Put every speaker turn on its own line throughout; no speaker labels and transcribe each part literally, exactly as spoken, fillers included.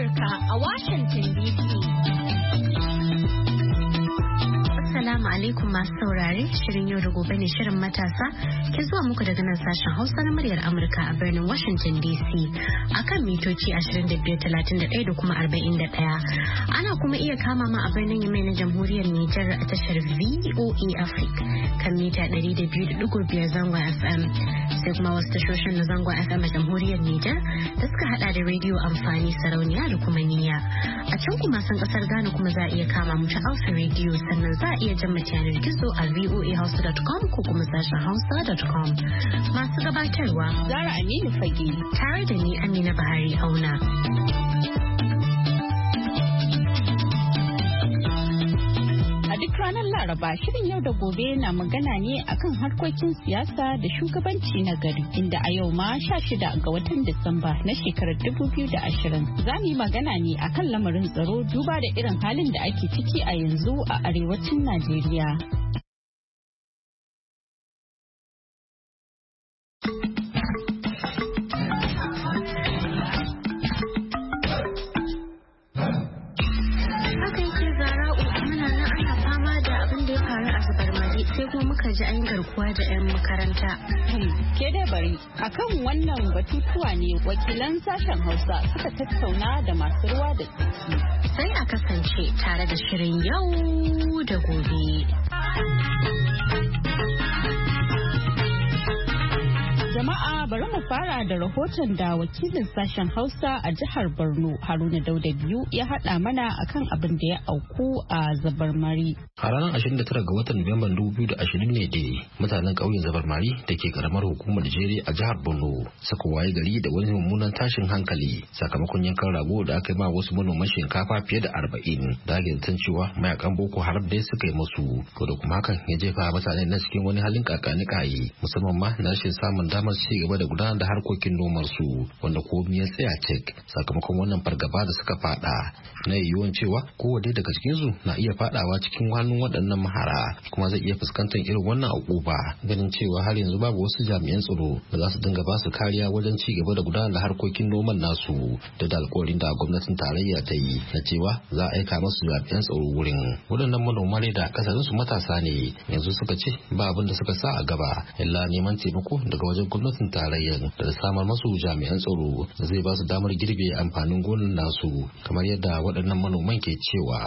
Amurka a Washington D C. Assalamu alaikum masu saurare, shirin yau da gobe ne shirin matasa ke zuwa muku daga nan sashen Hausa na muryar Amurka a birnin Washington D C akan mitoci ashirin da biyar, talatin da ɗaya da kuma arba'in da ɗaya. Ana kuma iya kama ma a birnin Yamai na Jamhuriyar Nijar a tashar V O A Africa kan mita ɗari da biyu da ɗigo biyar zangon F M. Sai kuma wasu tashoshin na zangon F M a Jamhuriyar Nijar da suka hada da rediyo amfani sarauniya da kuma niyya. A can kuma san kasar Ghana kuma za a iya kama mu ta Alpha Radio, sannan za a iya jan yanar gizo a v o a hausa dot com ko kuma sashen hausa dot com. Masu gabatarwa Zara Aminu Fage tare da ni Amina Bahari Auna. Ranar Laraba shirin yau da gobe na magana ne akan harkokin siyasa da shugabanci na gari, inda a yau ma sha shida ga watan Disamba na shekarar dubu biyu da ashirin za mu yi magana ne akan lamarin tsaro duba da irin halin da ake ciki a yanzu a arewacin Najeriya. Sai kuma muka ji an garkuwa da 'yan makaranta.
Ke dai bari, akan wannan batutuwa ne wakilan sashen Hausa suka tattauna da masu ruwa da tsaki.
Sai a kasance tare da shirin yau da gobe.
Jama'a bari mu fara da rahoton da wakilin sashen Hausa a jihar Borno Haruna Dauda biyu ya haɗa mana akan abin da ya auku a Zabarmari.
A ranar ashirin da tara ga watan Nuwamban dubu biyu da ashirin ne dai mutanen ƙauyen Zabarmari da ke karamar hukumar Jere a jihar Borno suka waye gari da wani mummunan tashin hankali sakamakon yankan rago da aka yi ma wasu manoman shinkafa fiye da arba'in da ake zaton cewa mayakan Boko Haram dai suka yi musu. To da kuma hakan ya jefa mutane na cikin wani halin kakanikayi musamman ma na rashin samun damar ci gaba da gudanar da harkokin nomar su wanda komai ya tsaya cek sakamakon wannan fargaba da suka fada na yiwuwan cewa kowanne daga cikin su na iya fadawa cikin hannun waɗannan mahara kuma zai iya fuskantar irin wannan akuba ganin cewa har yanzu babu wasu jami'an tsaro da za su dinga ba su kariya wajen ci gaba da gudanar da harkokin noman nasu da da alƙawarin da gwamnatin tarayya ta yi na cewa za a aika masu jami'an tsaro wurin. Waɗannan manoma ne da kasarin su matasa ne yanzu suka ce ba abin da suka sa a gaba illa neman taimako daga wajen gwamnatin tarayyar da samar masu jami'an tsaro da zai ba su damar girbe amfanin gonan nasu kamar yadda waɗannan manoman ke cewa.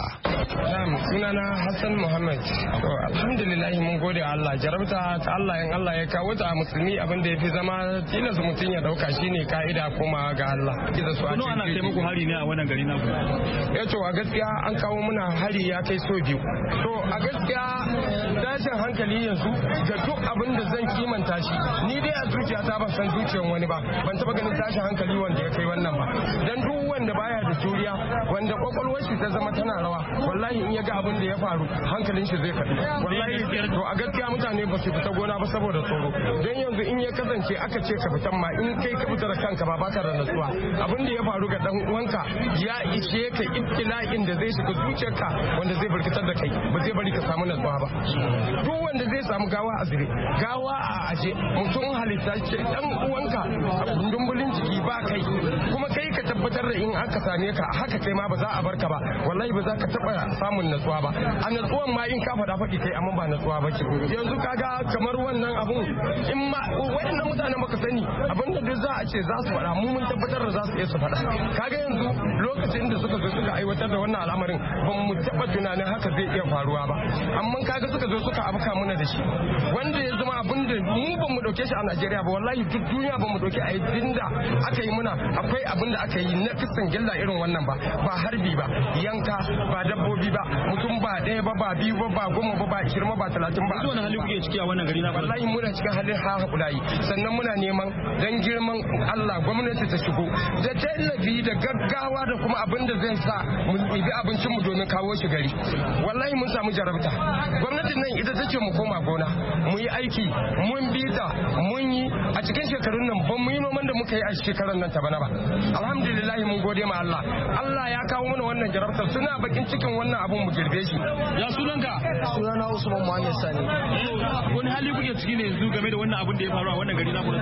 Sunana Hassan Muhammad. Alhamdulillah mun gode Allah, jarabta ta Allah in Allah ya kawo ta musulmi abin da ya fi zama tilas mutum ya dauka shine ka'ida kuma ga Allah.
Kuno ana kai muku hari ne a wannan gari na ku?
Ya to a gaskiya an kawo muna hari ya kai so biyu. To a gaskiya tashin hankali yanzu ga duk abin da zan kimanta shi ni dai a zuciyata ban san zuciyar wani ba, ban taba ganin tashin hankali wanda ya kai wannan ba. Dan duk wanda baya da juriya, wanda kwakwalwar shi ta zama tana rawa, wallahi in ya ga abin da ya faru hankalin shi zai kaɗi. Wallahi to a gaskiya mutane ba su fita gona ba saboda tsoro. Don yanzu in ya kasance aka ce ka fitan ma in kai ka fita da kanka ba baka da nasuwa. Abin da ya faru ga dan uwanka ya ishe ka ibtila'in da zai shiga zuciyarka wanda zai barkatar da kai, ba zai bari ka samu nasuwa ba. Duk wanda zai samu gawa a zire, gawa a aje, mutum halitta ce dan uwanka a dundumbulin jiki ba kai, kuma kai ka tabbatar da in aka same ka haka kai ma ba za a barka ba, wallahi ba za ka taba samun natsuwa ba. A natsuwan ma in ka faɗa faɗi kai amma ba natsuwa ba ce. Yanzu kaga kamar wannan abun in ma waɗannan mutanen baka sani abinda duk za a ce za su faɗa mu mun tabbatar da za su iya su faɗa. Kaga yanzu lokacin da suka zo suka aiwatar da wannan al'amarin ba mu taɓa tunanin haka zai iya faruwa ba, amma kaga suka zo suka afka muna da shi wanda ya zama abin da mu ba mu ɗauke shi a Najeriya ba, wallahi duk duniya ba mu ɗauke a da aka yi muna akwai abin da aka yi na kisan gilla irin wannan ba, ba harbi ba, yanka ba, dabbobi ba, mutum ba ɗaya ba, ba biyu ba, ba goma ba, ba ishirin ba, talatin ba.
Wani hali kuke ciki a wannan gari na?
Wallahi muna cikin halin haƙulayi, sannan muna neman dan girman Allah gwamnati ta shigo da tallafi da gaggawa da kuma abin da zai sa mu ɗibi abincin mu domin kawo shi gari. Wallahi mun samu jarabta. Gwamnatin nan ita take mu koma gona, mu yi aiki, mun bi ta, mun yi a cikin shekarun nan ban mu yi noman da muka yi a shekarar nan ta bana ba. Alhamdulillah mun gode ma Allah. Allah ya kawo mana wannan jarabtar, suna bakin cikin wannan abun mu girbe shi.
Ya sunanka?
Sunana Usman Muhammad Sani.
Wani hali kuke ciki ne yanzu game da wannan abun da ya faru a wannan gari na?
To gaskiya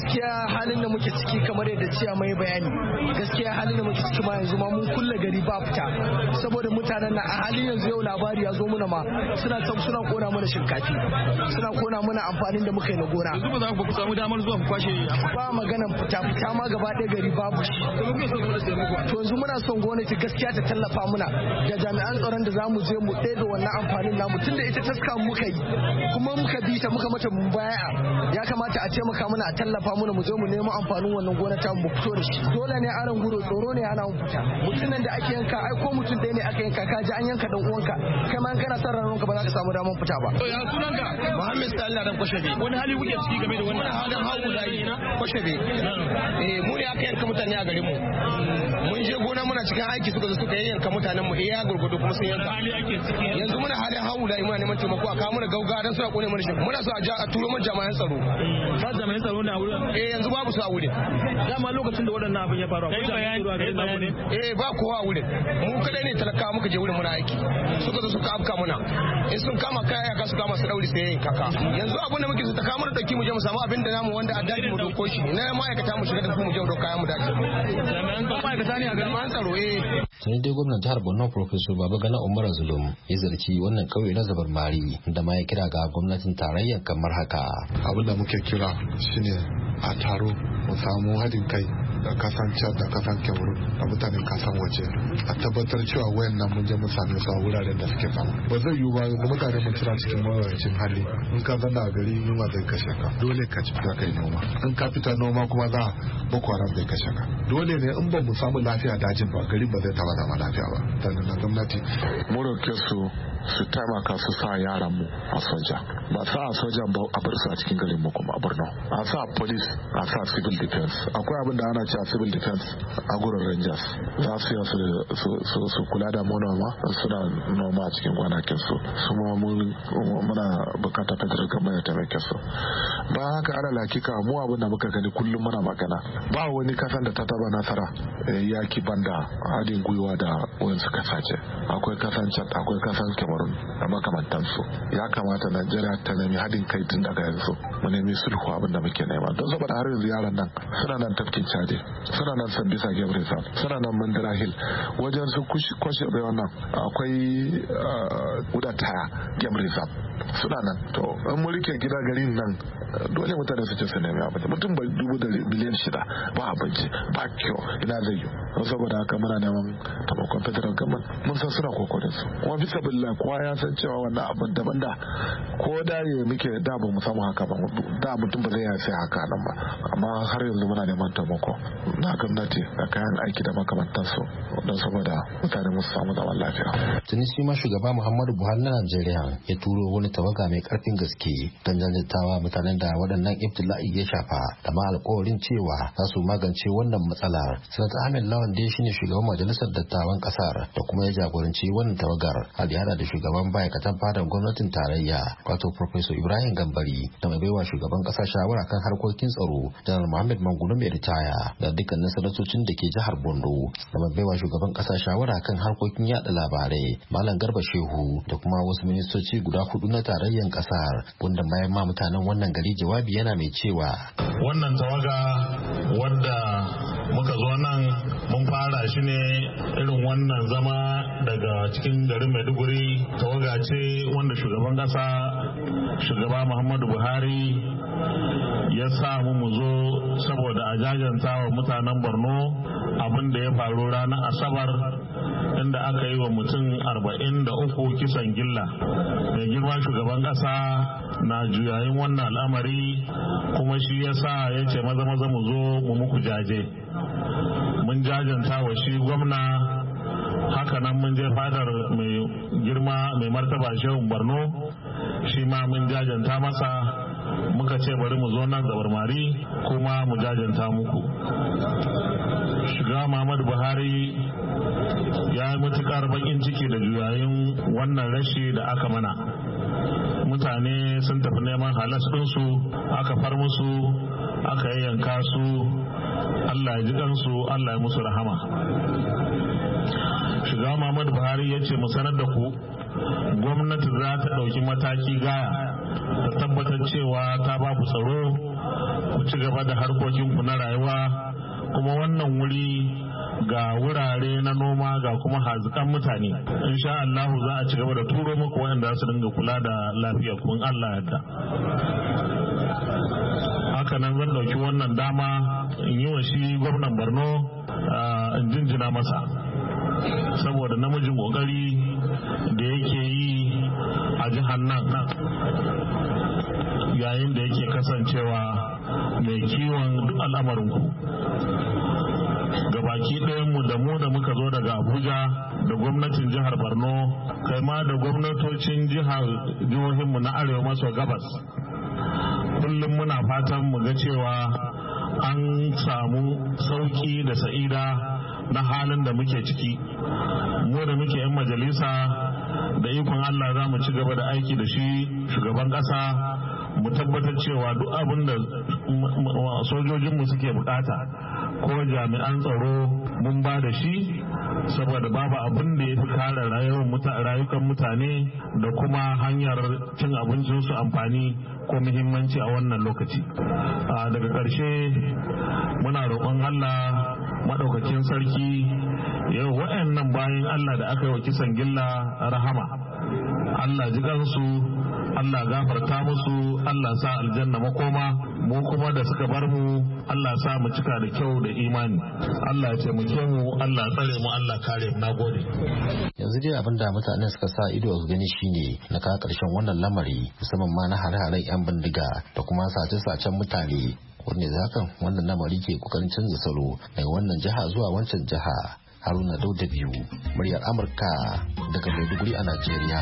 gaskiya halin da muke ciki kamar yadda ciya mai bayani gaskiya halin da muke ciki ma yanzu ma mun kulle gari ba fita saboda mutanen na a halin yanzu yau labari ya zo muna ma suna suna kona mana shinkafi suna kona mana amfanin da muka yi na gona.
Yanzu ba za ku samu damar zuwa ku kwashe
ba maganan fita fita ma gaba ɗaya gari babu shi. To yanzu muna son gwamnati gaskiya ta tallafa muna da jami'an tsaron da zamu je mu ɗaya da wannan amfanin namu tunda ita taska muka yi kuma muka bi ta muka mata baya ya kamata a taimaka mana a tallafa mana mu je mu nemo amfanin wannan gona ta mu fito da shi. Dole ne aran guro tsoro ne ana fita. Mutumin da ake yanka ai ko mutum ɗaya ne aka yanka ka ji an yanka dan uwanka kai ma kana son ranka ba za ka samu damar fita ba.
To ya sunanka?
Muhammad Sallah dan Kwashebe.
Wani hali kuke ciki game da wannan
halin hawo da yi Kwashebe. Eh mu ne aka yanka mutane a garin mu. Mun je gona muna cikin aiki suka zo suka yanka mutanen mu iya gurgudu kuma sun yanka. Yanzu muna halin hawo da muna neman taimako a kawo mana gauga dan suna kone mana shi. Muna so a turo mana jama'an tsaro.
Ba jami'an tsaro ne a wurin?
Eh yanzu babu su a wurin.
Dama lokacin da waɗannan abin ya faru akwai jami'an tsaro a garin ne?
Eh ba kowa a wurin. Mu kadai ne talakawa muka je wurin muna aiki. Suka zo suka afka muna. In sun kama kaya ka su kama su dauri sai yin kaka. Yanzu abin da muke so ta kama da dauki mu je mu samu abin da namu wanda a daji mu doko shi. Na ma'aikata mu shiga da su mu je mu dauka kayan mu daji.
Jami'an tsaro ma'aikata ne a garin
man tsaro eh.
Sai dai gwamnan jihar Borno Professor Babagana Umar Zulum ya zarci wannan kauye na Zabar Mari da ma ya kira ga gwamnatin tarayya kamar haka.
Abin da muke kira shine a taro mu samu haɗin kai da kasan Chad da kasan Cameroon da mutanen kasan waje a tabbatar cewa wayannan mun je mun same su a wuraren da suke zama. Ba zai yiwu ba mutane mun tira cikin mawuyacin hali in ka zanna a gari yunwa zai kashe ka dole ka ci fita kai noma in ka fita noma kuma za Boko Haram zai kashe ka dole ne in ba mu samu lafiya dajin ba gari ba zai taba zama lafiya ba sannan na gwamnati
mu roke su su taimaka su sa yaran mu a soja ba sa a soja ba a bar su a cikin garin mu kuma a Borno a sa police a sa civil defense akwai abin da ana cewa civil defense a gurin rangers za su yi su kula da manoma suna noma a cikin gwanakin su su ma muna bukata federal government ya taimake su ba haka ana lakika mu abin da muka gani kullum muna magana ba wani kasan da ta taba nasara yaki banda hadin gwiwa da wayansu kasace akwai kasan Chad akwai kasan Cameroon da makamantansu ya kamata Najeriya ta nemi hadin kai tun daga yanzu mu nemi sulhu abin da muke nema don saboda har yanzu yaran nan suna nan tafkin Chade suna nan Sambisa Game Reserve suna nan Mandara Hill wajen su kwashe bai wannan akwai Udataya Game Reserve suna nan to in mu rike gida garin nan dole mutane su ce su nemi abinci mutum bai dubu da biliyan shida ba abinci ba kyau ina zai yi don saboda haka muna neman taimakon federal government mun san suna kokorin su kuma bisa billah kowa ya san cewa wannan abin daban da ko da ya muke da ba mu samu haka ba da mutum ba zai yi sai haka nan ba amma har yanzu muna neman taimako na gwamnati da kayan aiki da makamantansu don saboda mutane mu samu zaman lafiya.
Tuni shi ma shugaba Muhammadu Buhari na Najeriya ya turo wani tawaga mai karfin gaske don janjantawa mutanen da waɗannan ibtila'i ya shafa da ma alƙawarin cewa za su magance wannan matsalar. Sanata Ahmed Lawan dai shine shugaban majalisar dattawan ƙasar da kuma ya jagoranci wannan tawagar har da da shugaban ma'aikatan fadar gwamnatin tarayya wato Professor Ibrahim Gambari da mai baiwa shugaban ƙasa shawara kan harkokin tsaro Janar Muhammad Mangunu mai ritaya da dukkanin sanatocin da ke jihar Bondo da mai baiwa shugaban ƙasa shawara kan harkokin yada labarai Malam Garba Shehu da kuma wasu ministoci guda hudu na tarayyar ƙasar wanda bayan ma mutanen wannan gari jawabi yana mai cewa
wannan tawaga wadda muka zo nan mun fara shi ne irin wannan zama daga cikin garin Maiduguri tawaga ce wanda shugaban kasa shugaba Muhammadu Buhari ya sa mu mu zo saboda a jajanta wa mutanen Borno abin da ya faru ranar Asabar inda aka yi wa mutum arba'in da uku kisan gilla. Mai girma shugaban kasa na juyayin wannan al'amari kuma shi ya sa ya ce maza maza mu zo mu muku jaje. Mun jajanta wa shi gwamna hakanan mun je fadar mai girma mai martaba Shehu Borno shi ma mun jajanta masa muka ce bari mu zo nan Zabar Mari kuma mu jajanta muku. Shugaba Muhammadu Buhari ya yi matukar bakin ciki da juyayin wannan rashi da aka mana. Mutane sun tafi neman halas ɗinsu aka far musu aka yanka su, Allah ya ji kansu, Allah ya musu rahama. Shugaba Muhammadu Buhari ya ce mu sanar da ku gwamnati za ta ɗauki mataki gaya ta tabbatar cewa ta ba ku tsaro ku ci gaba da harkokinku na rayuwa, kuma wannan wuri ga wurare na noma ga kuma hazikan mutane. Insha Allah za a ci gaba da turo muku waɗanda su dinga kula da lafiyar kun Allah yadda. Haka nan zan dauki wannan dama in yi wa shi gwamnan Borno in jinjina masa saboda namijin kokari da yake yi a jihar nan yayin da yake kasancewa mai kiwon duk al'amarinku. Gabaki ɗayanmu da mu da muka zo daga Abuja da gwamnatin jihar Borno, kai ma da gwamnatocin jihohinmu na arewa maso gabas, kullum muna fatan mu ga cewa an samu sauki da sa'ida na halin da muke ciki. Mu da muke 'yan majalisa da ikon Allah za mu ci gaba da aiki da shi shugaban ƙasa, mu tabbatar cewa duk abin da sojojinmu suke bukata ko jami'an tsaro mun ba da shi, saboda babu abin da ya fi kare rayukan mutane da kuma hanyar cin abincinsu amfani ko muhimmanci a wannan lokaci. Daga ƙarshe muna roƙon Allah maɗaukakin sarki yau waɗannan bayan Allah da aka yi wa kisan gilla rahama, Allah ji kansu, Allah gafarta musu, Allah sa aljanna makoma, mu kuma da suka bar mu Allah sa mu cika da kyau da imani. Allah ya taimake mu, Allah tsare mu, Allah kare mu. Nagode.
Yanzu dai abin da mutane suka sa ido su gani shine na kawo ƙarshen wannan lamari, musamman ma na hare-haren 'yan bindiga da kuma sace-sacen mutane. Wanda zakan wannan lamari ke kokarin canza salo daga wannan jiha zuwa wancan jiha. Haruna Dauda biyu, muryar Amurka daga Maiduguri a Najeriya.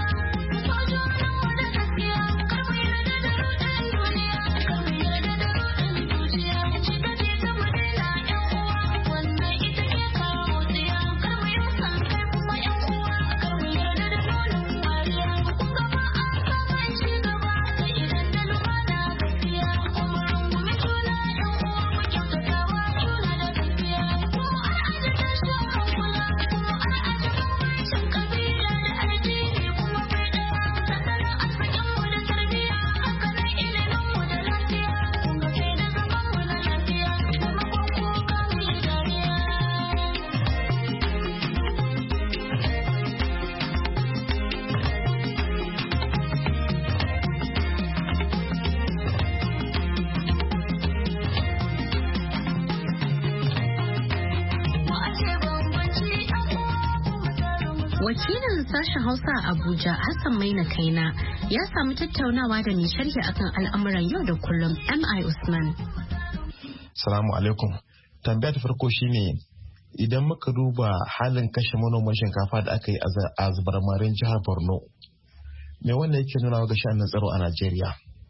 Wakilin sashen Hausa a Abuja Hassan Maina Kaina ya samu tattaunawa da mai sharhi akan al'amuran yau da kullum M I Usman.
Salamu alaikum. Tambaya ta farko shine idan muka duba halin kashe manoman shinkafa da aka yi a zubarmarin jihar Borno, me wannan yake nuna ga sha'anin tsaro a Najeriya?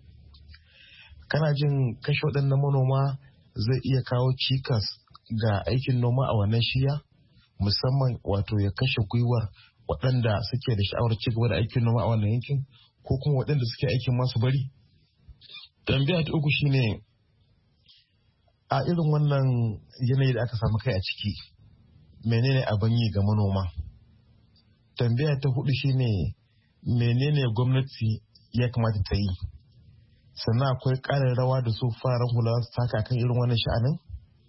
Kana jin kashe waɗannan manoma zai iya kawo cikas ga aikin noma a wannan shiya? Musamman wato ya kashe gwiwar waɗanda suke da sha'awar ci gaba da aikin noma a wannan yankin, ko kuma waɗanda suke aikin masu bari? Tambaya ta uku shine a irin wannan yanayi da aka samu kai a ciki, menene abin yi ga manoma? Tambaya ta hudu shine menene gwamnati ya kamata ta yi? Sannan akwai ƙarin rawa da su fararen hula su taka kan irin wannan sha'anin?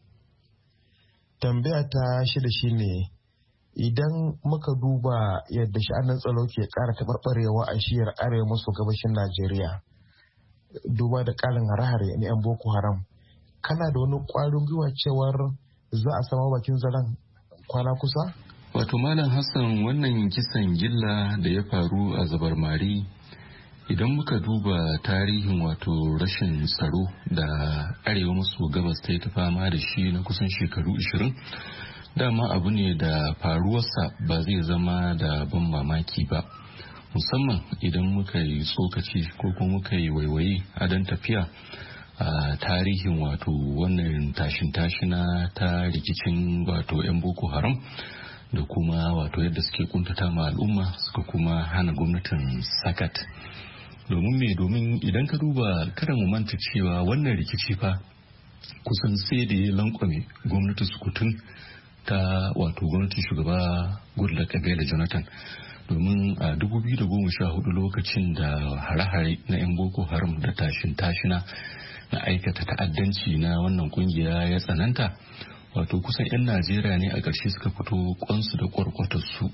Tambaya ta shida shine idan muka duba yadda sha'anin tsaro ke ƙara taɓarɓarewa a shiyar arewa maso gabashin Najeriya, duba da ƙarin hare-hare na 'yan Boko Haram, kana da wani ƙwarin gwiwa cewar za a sama bakin zaren kwana kusa?
Wato Malam Hassan, wannan kisan gilla da ya faru a Zabarmari, idan muka duba tarihin wato rashin tsaro da arewa maso gabas ta yi ta fama da shi na kusan shekaru ashirin, dama abu ne da faruwarsa ba zai zama da ban mamaki ba, musamman idan muka yi tsokaci ko kuma muka yi waiwaye a dan tafiya a tarihin wato wannan tashin tashina ta rikicin wato 'yan Boko Haram da kuma wato yadda suke kuntata ma al'umma suka kuma hana gwamnatin sakat. Domin me domin idan ka duba kada mu manta cewa wannan rikici fa kusan sai da ya lankwame gwamnati sukutun ta wato gwamnatin shugaba Goodluck Ebele Jonathan, domin a dubu biyu da goma sha hudu lokacin da hare-hare na 'yan Boko Haram da tashin tashina na aikata ta'addanci na wannan kungiya ya tsananta, wato kusan 'yan Najeriya ne a ƙarshe suka fito kwansu da kwarkwatarsu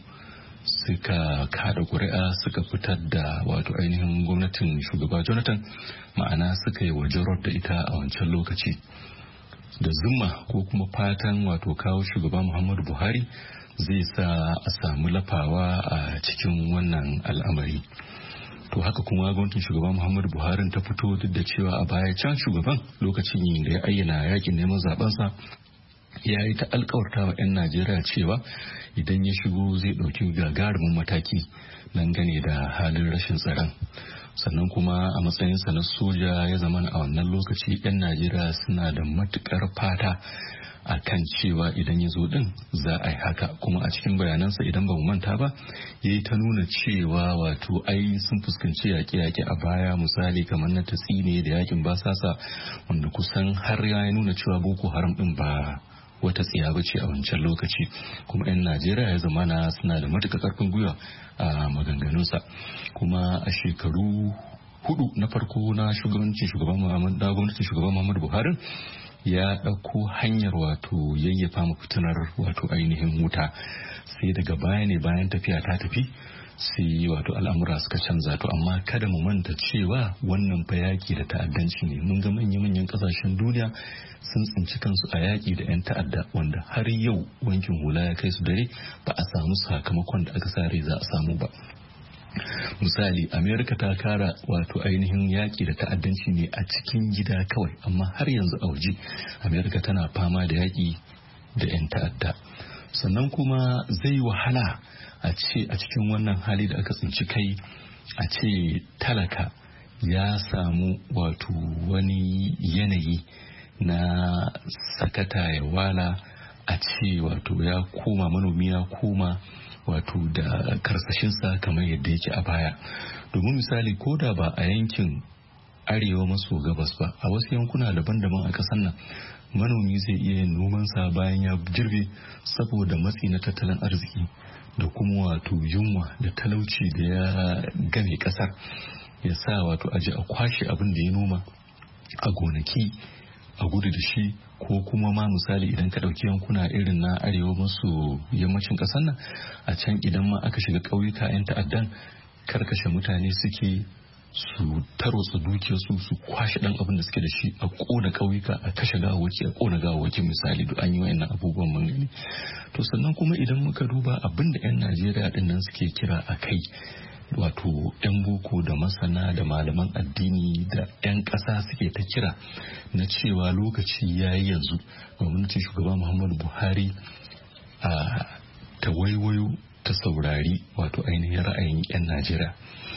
suka kada ƙuri'a suka fitar da wato ainihin gwamnatin shugaba Jonathan, ma'ana suka yi wajen da ita a wancan lokaci da zuma ko kuma fatan wato kawo shugaba Muhammadu Buhari zai sa a samu lafawa a cikin wannan al'amari. To haka kuma gwamnatin shugaba Muhammadu Buhari ta fito duk da cewa a baya can shugaban lokacin da ya ayyana yakin neman zabensa ya yi ta alkawarta wa 'yan Najeriya cewa idan ya shigo zai ɗauki gagarumin mataki nan gane da halin rashin tsaron. Sannan kuma a matsayinsa na soja ya zama a wannan lokaci 'yan Najeriya suna da matukar fata a kan cewa idan ya zo din za a yi haka, kuma a cikin bayanansa idan ba mu manta ba ya yi ta nuna cewa wato ai sun fuskanci yaƙe-yaƙe a baya, misali kamar na tatsine da yakin basasa wanda kusan har ya nuna cewa Boko Haram din ba wata tsiya ba ce a wancan lokaci, kuma 'yan Najeriya ya zama na suna da matuƙar ƙarfin gwiwa a maganganunsa. Kuma a shekaru hudu na farko na shugabancin shugaban gwamnatin shugaban Muhammadu Buhari ya ɗauko hanyar wato yayyafa mafitinar wato ainihin wuta, sai daga baya ne bayan tafiya ta tafi sai wato al'amura suka canza. To amma kada mu manta cewa wannan fa yaki da ta'addanci ne. Mun ga manya-manyan kasashen duniya sun tsinci kansu a yaki da 'yan ta'adda wanda har yau wankin hula ya kai su dare ba a samu sakamakon da aka sa rai za a samu ba. Misali, Amerika ta kara wato ainihin yaki da ta'addanci ne a cikin gida kawai, amma har yanzu a waje Amerika tana fama da yaki da 'yan ta'adda. Sannan kuma zai wahala a ce a cikin wannan hali da aka tsinci kai a ce talaka ya samu wato wani yanayi na sakata ya wala, a ce wato ya koma manomi ya koma wato da karsashinsa kamar yadda yake a baya. Domin misali, ko da ba a yankin arewa maso gabas ba, a wasu yankuna daban-daban a ƙasar nan manomi zai iya yin nomansa bayan ya girbe saboda matsi na tattalin arziki da kuma wato yunwa da talauci da ya game ƙasar ya sa wato aje a kwashe abin da ya noma a gonaki a gudu da shi, ko kuma ma misali idan ka ɗauki yankuna irin na arewa maso yammacin ƙasar nan, a can idan ma aka shiga ƙauyuka 'yan ta'addan karkashe mutane suke, su tarwatsa dukiyarsu, su kwashe ɗan abin da suke da shi, a ƙona ƙauyuka, a kashe gawawaki, a ƙona gawawaki misali, duk an yi wa'annan abubuwan mun gani. To sannan kuma idan muka duba abin da 'yan Najeriya ɗin nan suke kira a kai, wato 'yan boko da masana da malaman addini da 'yan ƙasa suke ta kira na cewa lokaci ya yi yanzu gwamnatin shugaba Muhammadu Buhari a ta waiwayo ta saurari wato ainihin ra'ayin 'yan Najeriya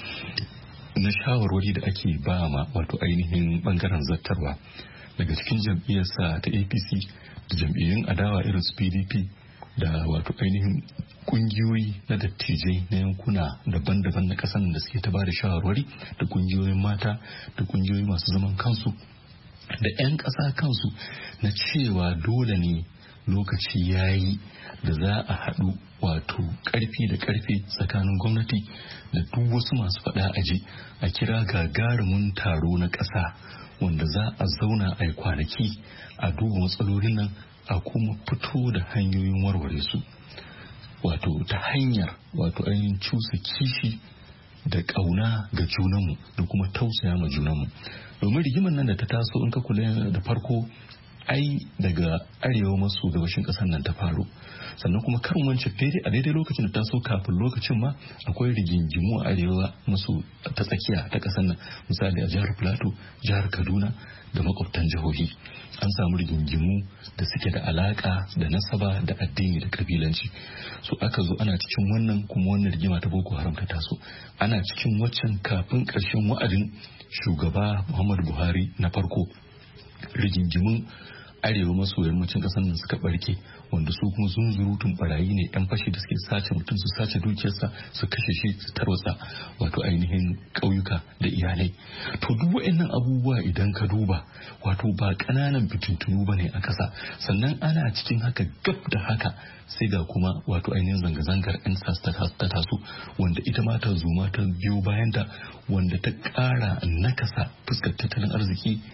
na shawarwari da ake ba ma wato ainihin bangaren zattarwa daga cikin jam'iyyarsa ta A P C da jam'iyyun adawa irin su P D P da wato ainihin kungiyoyi na dattijai na yankuna daban-daban na kasan da suke ta bada shawarwari, da kungiyoyin mata da kungiyoyi masu zaman kansu da 'yan ƙasa kansu, na cewa dole ne lokaci ya yi da za a haɗu wato ƙarfi da ƙarfi tsakanin gwamnati da duk wasu masu faɗa aji a kira gagarumin taro na ƙasa wanda za a zauna a yi kwanaki a duba matsalolin nan a kuma fito da hanyoyin warware su, wato ta hanyar wato ainihin cusa kishi da ƙauna ga junanmu da kuma tausaya ma junanmu. Domin rigimar nan da ta taso in ka kula da farko ai daga arewa maso gabashin ƙasar nan ta faru, sannan kuma karin wancan daidai a daidai lokacin da taso kafin lokacin ma akwai rigingimu a arewa maso ta tsakiya ta ƙasar nan, misali a jihar Plateau, jihar Kaduna da makwabtan jihohi an samu rigingimu da suke da alaka da nasaba da addini da kabilanci. So aka zo ana cikin wannan kuma wannan rigima ta Boko Haram ta taso, ana cikin waccan kafin ƙarshen wa'adin shugaba Muhammadu Buhari na farko rigingimun arewa maso yammacin kasar nan suka barke, wanda su kuma zunzurutun barayi ne, yan fashi da suke sace mutum su sace dukiyarsa su kashe shi su tarwatsa wato ainihin ƙauyuka da iyalai. To duk waɗannan abubuwa idan ka duba wato ba ƙananan fitintunu ba ne a ƙasa, sannan ana cikin haka gab da haka sai ga kuma wato ainihin zanga-zangar yan sas ta taso, wanda ita ma ta zuma ta biyo bayan ta, wanda ta ƙara nakasa fuskar tattalin arziki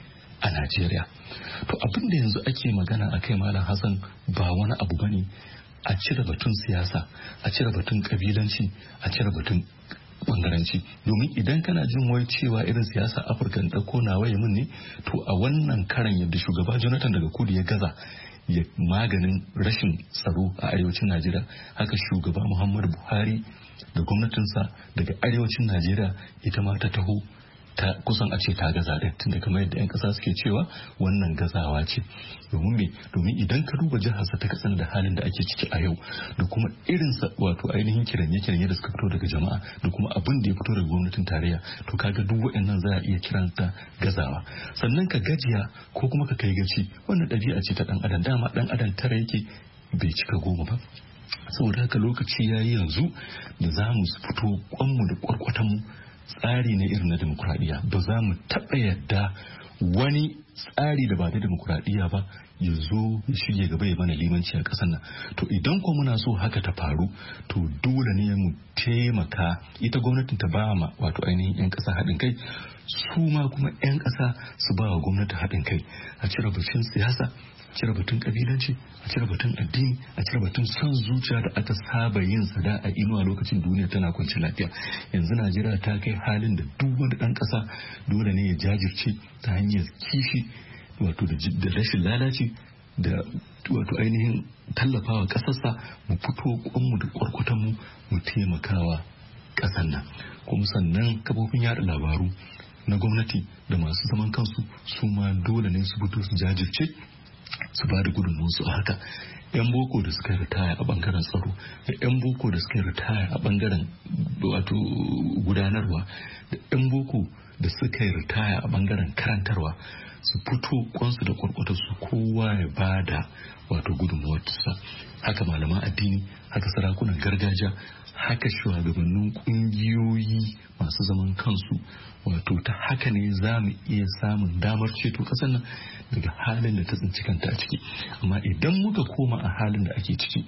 a Najeriya. To abin da yanzu ake magana a kai Malam Hassan ba wani abu bane a cire batun siyasa, a cire batun kabilanci, a cire batun bangaranci. Domin idan kana jin wai cewa irin siyasa Afirka da ko nawa ya mun ne, to a wannan karan yadda shugaba Jonathan daga kudu ya gaza ya maganin rashin tsaro a arewacin Najeriya, haka shugaba Muhammadu Buhari da gwamnatinsa daga arewacin Najeriya ita ma ta taho ta kusan a ce ta gaza ɗin, tunda kamar yadda 'yan ƙasa suke cewa wannan gazawa ce. Domin me domin idan ka duba jiharsa ta Katsina da halin da ake ciki a yau, da kuma irin wato ainihin kiranye-kiranye da suka fito daga jama'a, da kuma abin da ya fito daga gwamnatin tarayya, to kaga duk waɗannan za a iya kiranta gazawa. Sannan ka gajiya ko kuma ka kai gaci, wannan ɗabi'a ce ta ɗan adam, dama ɗan adam tara yake bai cika goma ba. Saboda haka lokaci ya yi yanzu da za mu fito kwanmu da kwarkwatanmu. Tsari ne irin na demokuraɗiyya, ba za mu taɓa yadda wani tsari da ba da demokuraɗiyya ba ya zo ya shige gaba ya mana limanci a ƙasar nan. To idan kuma muna so haka ta faru, to dole ne mu taimaka ita gwamnatin ta ba ma wato ainihin 'yan ƙasa haɗin kai, su ma kuma 'yan ƙasa su ba wa gwamnati haɗin kai, a cire batun siyasa, a cire batun kabilanci, a cire batun addini, a cire batun son zuciya da aka saba yin sada a inuwa lokacin duniya tana kwanci lafiya. Yanzu Najeriya ta kai halin da duk wani ɗan ƙasa dole ne ya jajirce ta hanyar kishi wato da rashin lalaci da wato ainihin tallafawa ƙasarsa, mu fito kwanmu da kwarkwatanmu mu taimakawa ƙasar nan. Kuma sannan kafofin yada labaru na gwamnati da masu zaman kansu su ma dole ne su fito su jajirce su ba da gudunmuwarsu a haka. 'Yan boko da suka ritaya a bangaren tsaro, da 'yan boko da suka ritaya a bangaren wato gudanarwa, da 'yan boko da suka ritaya a bangaren karantarwa, su fito kwansu da kwarkwatarsu kowa ya ba da wato gudunmuwarsa. Haka malaman addini, haka sarakunan gargajiya, haka shugabannin kungiyoyi masu zaman kansu. Wato ta haka ne za mu iya samun damar ceto ƙasar nan daga halin da ta tsinci kanta a ciki. Amma idan muka koma a halin da ake ciki,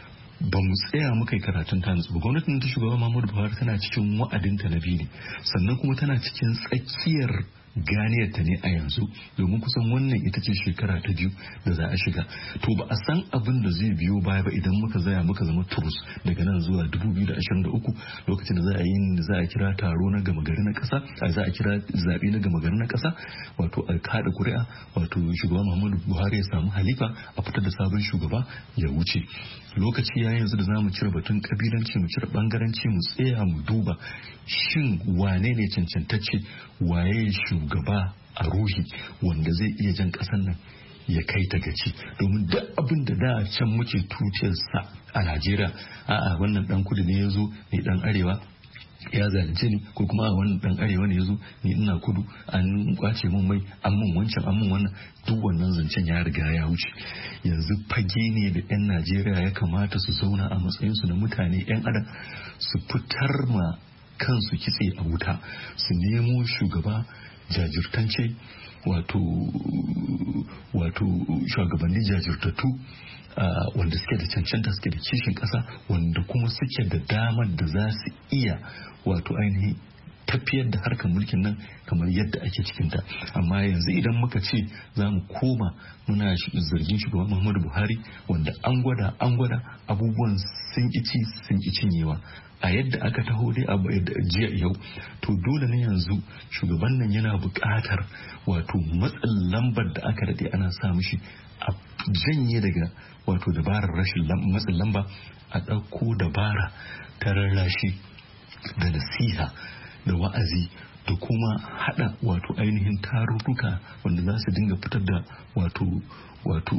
ba mu tsaya muka yi karatun ta nutsu ba. Gwamnatin ta shugaba Muhammadu Buhari tana cikin wa'adinta na biyu ne, sannan kuma tana cikin tsakiyar ganiyarta ne a yanzu, domin kusan wannan ita ce shekara ta biyu da za a shiga. To ba a san abin da zai biyo baya ba idan muka zaya muka zama turus daga nan zuwa dubu biyu da ashirin da uku, lokacin da za a yi da za a kira taro na gama gari na ƙasa, a za a kira zaɓe na gama gari na ƙasa, wato a kaɗa ƙuri'a, wato shugaba Muhammadu Buhari ya samu halifa, a fitar da sabon shugaba ya wuce. Lokaci ya yanzu da za mu cire batun kabilanci, mu cire bangaranci, mu tsaya mu duba shin wane ne cancantacce, waye shugaba a ruhi wanda zai iya jan ƙasar nan ya kai ta gaci. Domin duk abin da da can muke tuciyarsa a Najeriya, a'a wannan dan kudu ne ya zo ne dan arewa ya zalunce ni, ko kuma a wannan dan arewa ne ya zo ni ina kudu an kwace mun mai, an mun wancan an mun wannan, duk wannan zancen ya riga ya wuce. Yanzu fage ne da 'yan Najeriya ya kamata su zauna a matsayinsu na mutane 'yan adam, su fitar ma kansu kitse a wuta, su nemo shugaba jajirtance, wato wato shugabanni jajirtattu uh, wanda suke da cancanta, suke da kishin kasa, wanda kuma suke da damar da za su iya wato ainihin tafiyar da harkar mulkin nan kamar yadda ake cikinta. Amma yanzu idan muka ce za mu koma muna zargin shugaban Muhammadu Buhari, wanda an gwada an gwada abubuwan sun ici sun ki cinyewa a yadda aka taho dai a jiya yau, to dole ne yanzu shugaban nan yana buƙatar wato matsin lambar da aka daɗe ana sa mishi a janye daga wato dabarar rashin matsin lamba, a ɗauko dabara ta rarrashi da nasiha da wa'azi da kuma hada wato ainihin tarurruka wanda za su dinga fitar da wato wato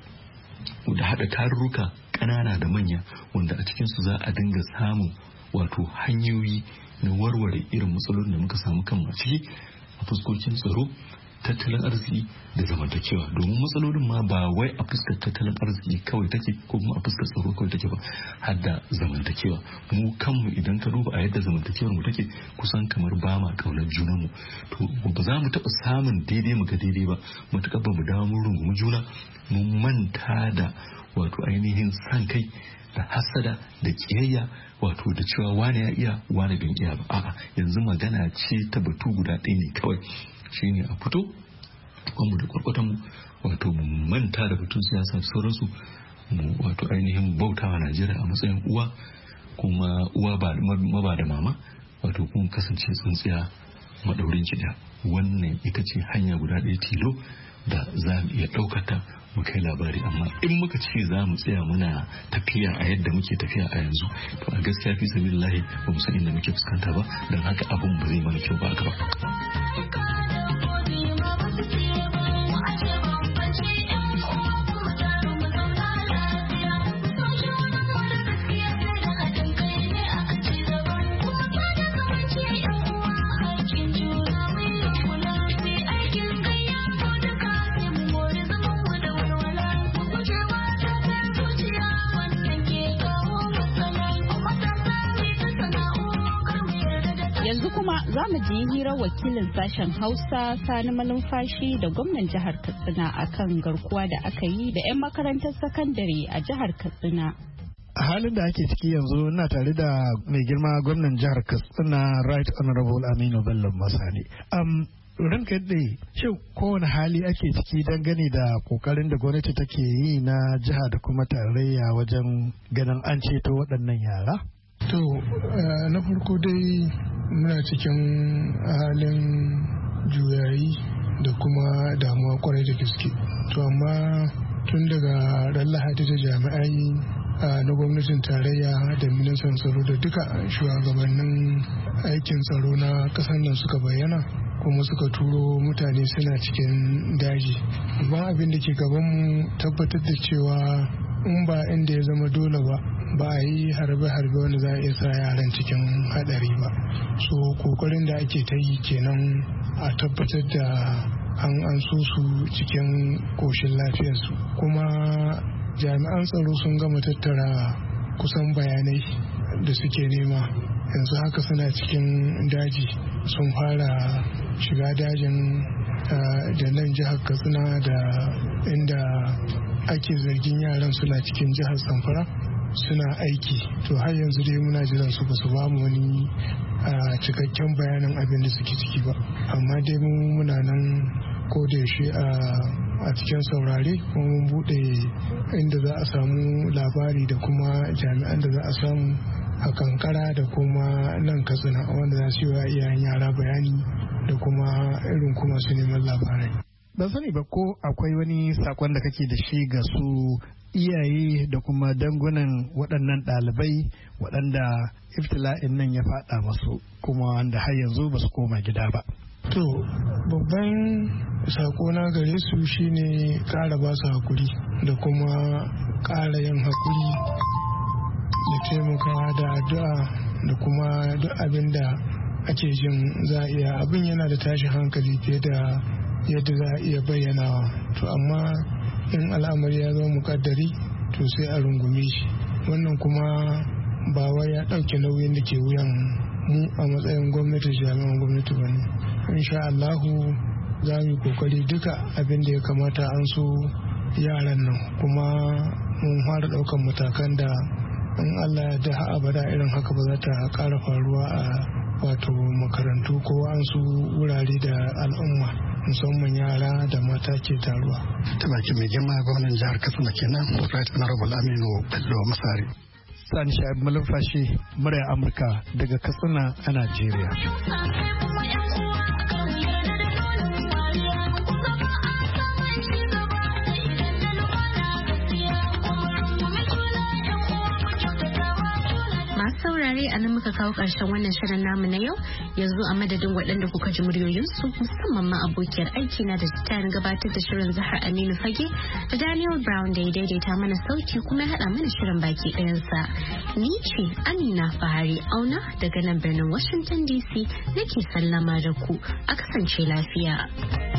da hada tarurruka ƙanana da manya wanda a cikinsu za a dinga samun wato hanyoyi na warware irin matsalolin da muka samu kan ciki a fuskokin tsaro, tattalin arziki da zamantakewa. Domin matsalolin ma ba wai a fuskar tattalin arziki kawai take ko kuma a fuskar tsaro kawai take ba, har da zamantakewa. Mu kanmu idan ka duba a yadda zamantakewar mu take, kusan kamar ba ma kaunar junanmu. To ba za mu taɓa samun daidai mu ga daidai ba matuƙar ba mu dawo mun rungumi juna, mun manta da wato ainihin san kai da hasada da kiyayya, wato da cewa wane ya iya wane bin iya ba. A'a, yanzu magana ce ta batu guda ɗaya ne kawai, shine a fito kwanmu da kwarkwatanmu, wato mu manta da batun siyasa da sauransu, mu wato ainihin bautawa Najeriya a matsayin uwa, kuma uwa ba maba da mama, wato kuma kasance tsintsiya madaurin ki da. Wannan ita ce hanya guda ɗaya tilo da za mu iya ɗaukata mu kai labari. Amma in muka ce za mu tsaya muna tafiya a yadda muke tafiya a yanzu, to a gaskiya fi sabilillahi ba mu san inda muke fuskanta ba, don haka abin ba zai mana kyau ba a gaba.
Za mu ji hirar wakilin sashen Hausa Sani Malumfashi da gwamnan jihar Katsina akan garkuwa da aka yi da 'yan makarantar sakandare a jihar Katsina.
A halin da ake ciki yanzu na tare da mai girma gwamnan jihar Katsina Right Honorable Aminu Bello Masani. Um, ranka yadda shin kowane hali ake ciki dangane da kokarin da gwamnati take yi na jiha da kuma tarayya wajen ganin an ceto waɗannan yara?
To, na farko dai muna cikin halin juyayi da kuma damuwa kwarai da gaske. To, amma tun daga ran Lahadi da jami'ai na gwamnatin tarayya da ministan tsaro da duka shugabannin aikin tsaro na ƙasar nan suka bayyana, kuma suka turo mutane suna cikin daji. Babban abin da ke gabanmu tabbatar da cewa in ba inda ya zama dole ba ba a yi harbe-harbe wanda za a iya sa yaran cikin hadari ba. So kokarin da ake ta yi kenan a tabbatar da an an so su cikin koshin lafiyarsu. Kuma jami'an tsaro sun gama tattara kusan bayanai da suke nema, yanzu haka suna cikin daji, sun fara shiga dajin da nan jihar Katsina da inda ake zargin yaran suna cikin jihar Zamfara suna aiki. To har yanzu dai muna jiran su ba su ba mu wani cikakken bayanin abin da suke ciki ba, amma dai mu muna nan ko da yaushe a cikin saurare, kuma mun bude inda za a samu labari da kuma jami'an da za a samu a Kankara da kuma nan Katsina wanda za su yi wa iyayen yara bayani da kuma irin kuma su neman labarai.
Ban sani ba ko akwai wani sakon da kake da shi ga su iyaye da kuma dangunan waɗannan ɗalibai waɗanda iftila'in nan ya faɗa masu kuma wanda har yanzu ba su koma gida ba.
To, babban sakona gare su shine ƙara ba su hakuri da kuma ƙara yin hakuri da taimakawa da addu'a da kuma duk abin da ake jin za a iya. Abin yana da tashi hankali fiye da yadda za a iya bayyanawa. To amma in al'amari ya zama mukaddari to sai a rungume shi. Wannan kuma ba wai ya ɗauke nauyin da ke wuyan mu a matsayin gwamnati jami'an gwamnati ba ne. Insha Allahu za mu yi kokari duka abin da ya kamata an so yaran nan, kuma mun fara ɗaukan matakan da in Allah ya da abada irin haka ba za ta ƙara faruwa a wato makarantu ko an su wurare da al'umma, musamman yara da mata ke taruwa.
Ta baki mai girma gwamnan jihar Katsina kenan, Right Honorable Aminu Bello Masari.
Sani Sha'ib Malumfashi, murya Amurka daga Katsina a Najeriya.
saurare a nan muka kawo ƙarshen wannan shirin namu na yau. Yanzu a madadin waɗanda kuka ji muryoyinsu, musamman ma abokiyar aiki na da tayin gabatar da shirin Zahra Aminu Fage da Daniel Brown da ya daidaita mana sauti kuma ya haɗa mana shirin baki ɗayansa. Ni ce Amina Fahari Auna daga nan birnin Washington D C nake sallama da ku, a kasance lafiya.